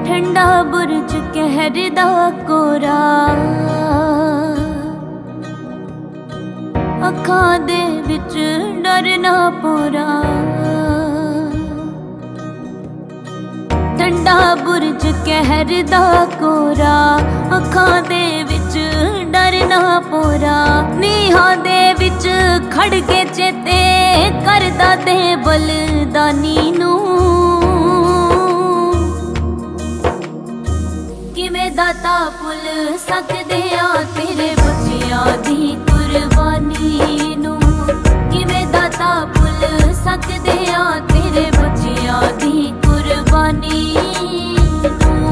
ठंडा बुरज कहर दा कोरा अखां दे विच डर ना पोरा। ठंडा बुरज कहर दा कोरा अखां दे विच डर ना पोरा। नीहां दे विच खड़ के चेते करदा दे बलिदानी नूं किवें दाता भुल सकदे आ तेरे बच्चियां दी कुर्बानी नूं। किवें दाता भुल सकदे आ तेरे बच्चियां दी कुर्बानी नूं।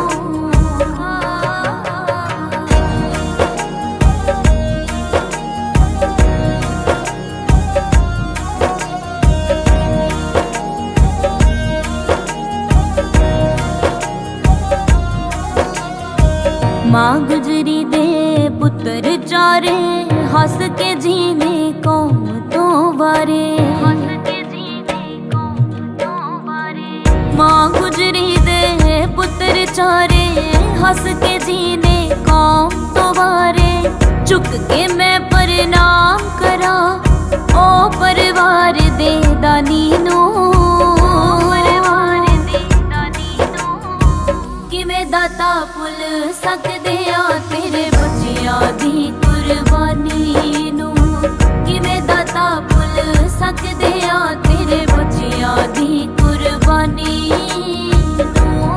मां गुजरी दे पुत्र चारे हस के जीने कौम तो वारे। मां गुजरी दे पुत्र चारे हस के जीने कौम तो वारे। चुक के मैं प्रणाम करा ओ परिवार दे दानी नूं। किवें दाता भुल सकदे आ तेरे बच्चियां दी कुर्बानी नूं। किवें दाता भुल सकदे आ तेरे बच्चियां दी कुर्बानी नूं।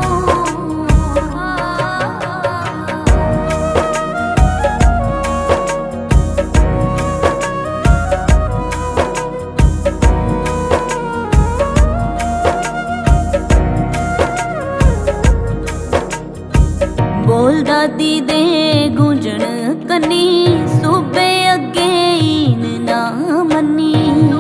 बोल दादी दे गूंजण कन्नी सूबे अगे ईन ना मन्नी।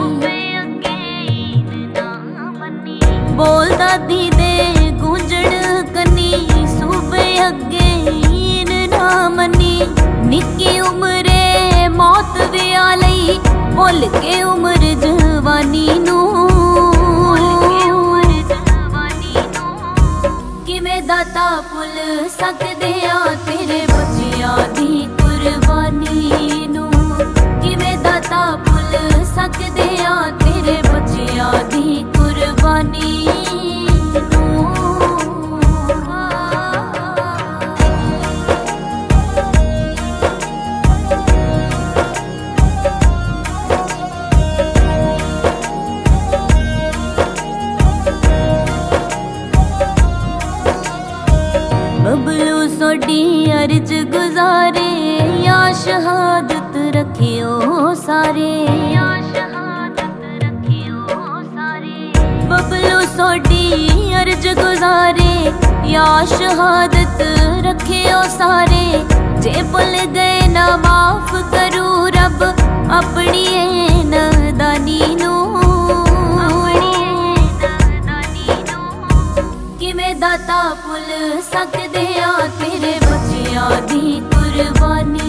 बोल दादी दे गूंजण कन्नी सूबे अगे ईन ना मन्नी। निक्की उमरे मौत विया लई भुल के उम्र जवानी नूं। किवें दाता भुल सकदे आ तेरे बच्चियां दी कुर्बानी नूं। किवें दाता भुल सकदे आ तेरे बच्चियां दी कुर्बानी नूं। बबलू सोडी अर्ज गुजारे या शहादत रखियो सारे। बबलू सोडी अर्ज गुजारे या शहादत रखियो सारे। जे भुल गए ना माफ करू रब अपनी नादानी नूं। किवें दाता भुल सकदे आ तेरे बच्चियां दी कुर्बानी